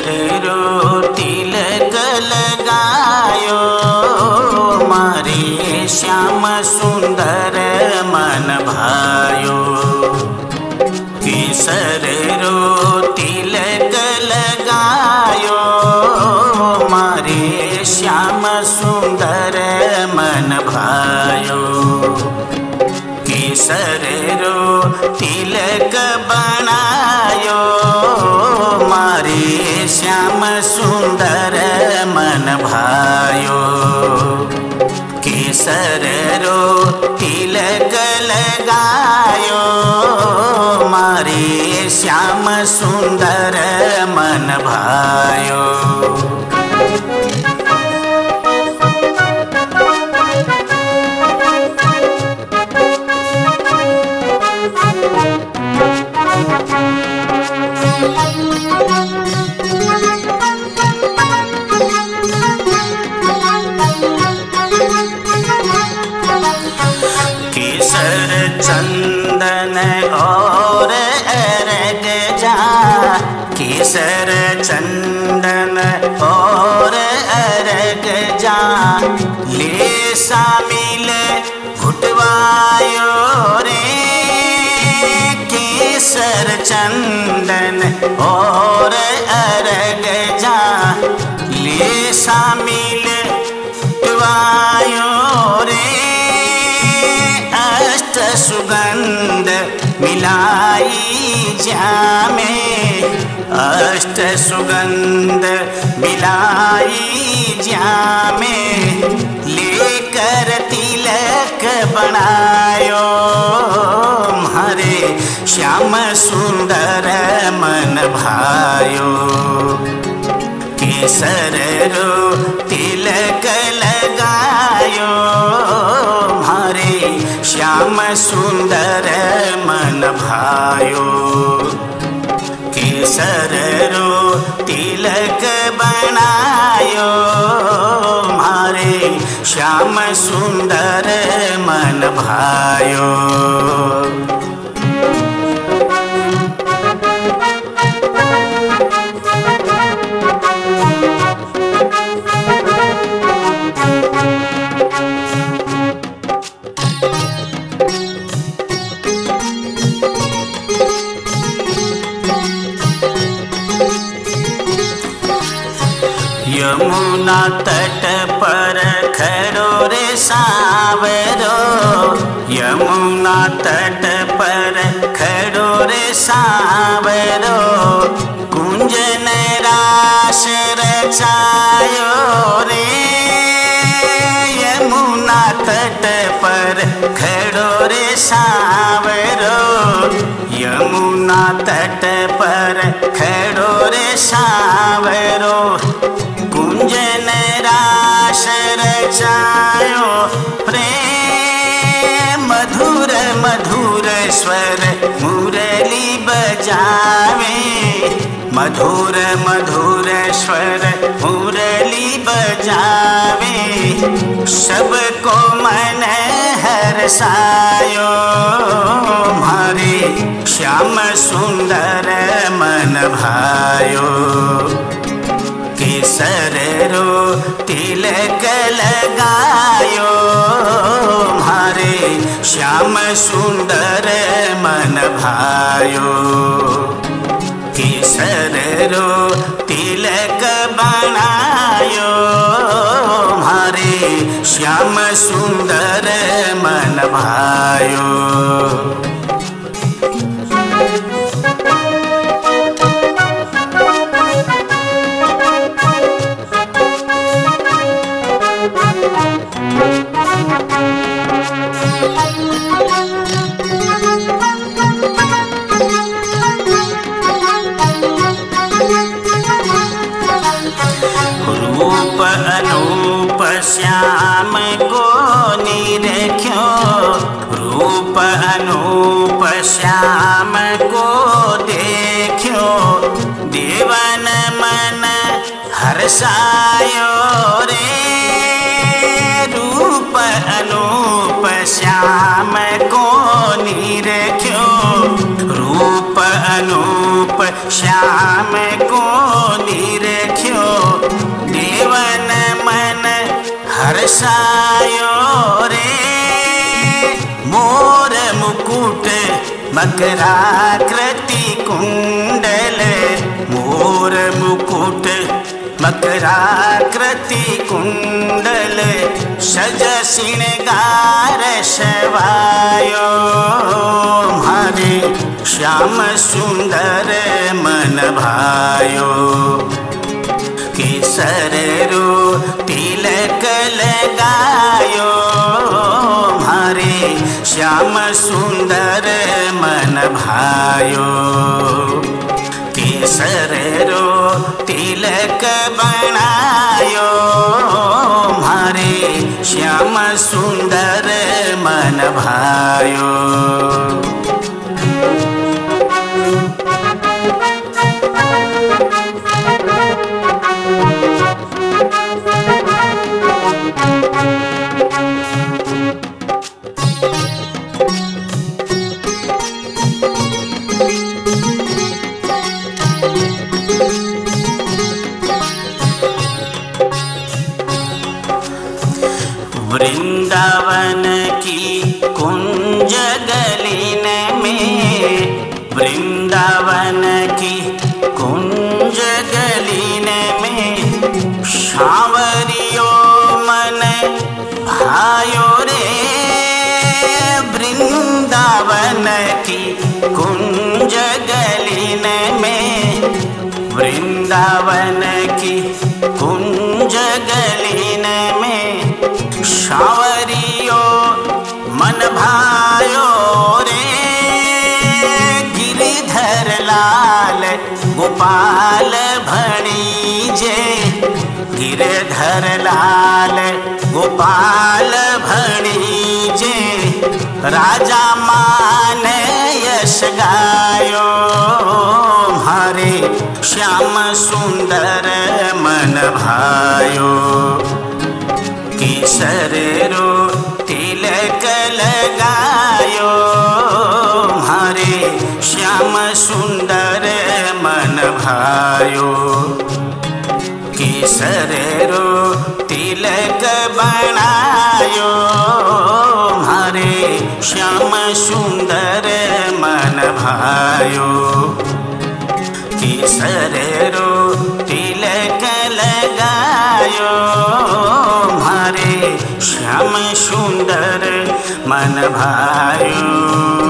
रो तिलक लगायो, मारे श्याम सुंदर मन भायो। केसर रो तिलक लगायो, मारे श्याम सुंदर मन भायो। केसर रो तिलक बनायो, मारे श्याम सुंदर मन भायो। केसर रो तिलक लगायो, मारे श्याम सुंदर मन भायो। केसर चंदन और अरग जा, केसर चंदन और अरग जा, ले शामिल घुटवायो रे। केसर चंदन और अरग जा, ले शामिल घुटवायो रे। अष्ट सुगंध मिलाई जामे, अष्ट सुगंध मिलाई जामे, लेकर तिलक बनायो, मारे श्याम सुंदर मन भायो। केसर रो तिलक लगायो, मारे श्याम सुंदर मन भायो। केसर रो तिलक बनायो, मारे श्याम सुंदर मन भायो। यमुना तट पर खड़ो रे सावरो, यमुना तट पर खड़ो रे सावरो। कुंजन रास रचायो रे, यमुना तट पर खड़ो रे सावरो। यमुना तट पर खड़ो रे सावरो। कुंजन रास रचायो प्रेम, मधुर मधुर स्वर मुरली बजावे। मधुर मधुर स्वर मुरली बजावे, सबको मन हर्षायो, मारे श्याम सुंदर मन भायो। केसर रो तिलक लगायो, मारे श्याम सुंदर मन भायो। केसर रो तिलक बनायो, मारे श्याम सुंदर मन भायो। रूप अनूप श्याम को निरख्यो, रूप अनूप श्याम को देख्यो। देवन मन हर्षायो रे, रूप अनूप श्याम को निरख्यो। रूप अनूप श्याम को निरख्यो। बरसायो रे मोर मुकुट मकराकृति कुंडल, मोर मुकुट मकराकृति कुंडल, सज श्रृंगार शवायो मारे श्याम सुंदर मन भायो। केसर रो तिलक लगायो मारे श्याम सुंदर मन भायो। केसर रो तिलक बनायो मारे श्याम सुंदर मन भायो। वृंदावन की कुंज गलीन में, वृंदावन की कुंज गलीन में, शावरियो मन भायो रे। वृंदावन की कुंज गलीन में, वृंदावन की कुंज गलीन में, शावरियो मन भायो रे। गिरिधर लाल गोपाल भणिजे, गिरिधर लाल गोपाल भणिजे, राजा मान यश गायो मारे श्याम सुंदर मन भायो। केसर रो तिलक लगायो मारे श्याम सुंदर मन भायो। केसर रो तिलक बनायो मारे श्याम सुंदर मन भायो। केसर रो तिलक लगायो मारे श्याम सुंदर मन भायो।